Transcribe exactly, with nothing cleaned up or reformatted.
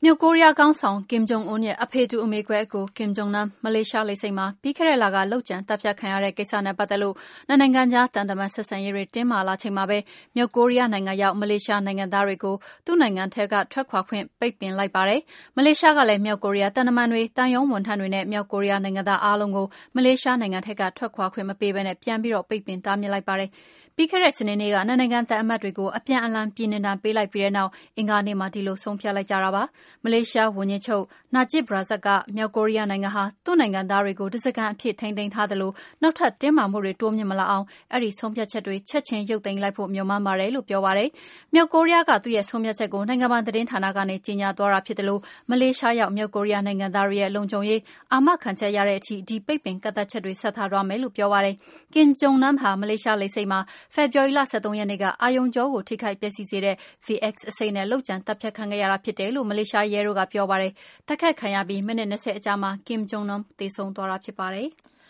မြောက်ကိုရီးယားခေါင်းဆောင်ကင်ဂျုံအွန်းရဲ့အဖေတူအမေကွဲအကိုကင်ဂျုံနမ်မလေးရှားလေဆိပ်မှာပြီးခဲ့တဲ့လကလုပ်ကြံသတ်ဖြတ်ခံရတဲ့ကိစ္စနဲ့ပတ်သက်လို့နှစ်နိုင်ငံကြားတန်တမန်ဆက်ဆံရေးတွေတင်းမာလာချိန်မှာပဲမြောက်ကိုရီးယားနိုင်ငံရောက်မလေးရှားနိုင်ငံသားတွေကိုသူ့နိုင်ငံထဲကထွက်ခွာခွင့်ပိတ်ပင်လိုက်ပါတယ်။မလေးရှားကလည်းမြောက်ကိုရီးယားတန်တမန်တွေတန်ယုံဝန်ထမ်းတွေနဲ့မြောက်ကိုရီးယားနိုင်ငံသားအားလုံးကိုမလေးရှားနိုင်ငံထဲကထွက်ခွာခွင့်မပေးဘဲနဲ့ပြန်ပြီးတော့ပိတ်ပင်တားမြစ်လိုက်ပါတယ်။ပြီးခဲ့တဲ့စနေနေ့ကနှစ်နိုင်ငံတပ်အမတ်တွေကိုအပြန်အလှန်ပြည်နှင်ဒဏ်ပေးလိုက်ပြီးတဲ့နောက်အင်္ဂါနေ့မှာဒီလိုဆုံးဖြတ်လိုက်ကြတာပါ။မလေးရှားဝန်ကြီးချုပ်နာဂျစ်ဘရာဇတ်ကမြောက်ကိုရီးယားနိုင်ငံဟာသူ့နိုင်ငံသားတွေကိုတစကန်အဖြစ်ထိန်းသိမ်းထားသလိုနောက်ထပ်တင်းမာမှုတွေတိုးမြင့်မလာအောင်အဲ့ဒီဆုံးဖြတ်ချက်တွေချက်ချင်းရုပ်သိမ်းလိုက်ဖို့မျှော်မှန်းပါတယ်လို့ပြောပါတယ်။မြောက်ကိုရီးယားကသူ့ရဲ့ဆုံးဖြတ်ချက်ကိုနိုင်ငံပိုင်သတင်းဌာနကနေကြေညာသွားတာဖြစ်တယ်လို့မလေးရှားရောက်မြောက်ကိုရီးယားနိုင်ငံသားတွေရဲ့လုံခြုံရေးအာမခံချက်ရတဲ့အထိဒီပိတ်ပင်ကန့်သတ်ချက်တွေဆက်ထားသွားမယ်လို့ပြောပါတယ်။ကင်ဂျုံနမ်ဟာမလေးရှားလေဆိပ်မှာဖေဖော်ဝါရီလ၁၃ရက်နေ့ကအာယုံကြောကိုထိခိုက်ပျက်စီးစေတဲ့ ဗီ အက်စ် အဆိပ်နဲ့လုပ်ကြံသတ်ဖြတ်ခံခဲ့ရတာဖြစ်တယ်လို့မလေးရှားရဲတို့ကပြောပါတယ်။တိုက်ခိုက်ခံရပြီးမိနစ်၂၀အကြာမှာကင်ဂျုံနမ်သေဆုံးသွားတာဖြစ်ပါတယ်။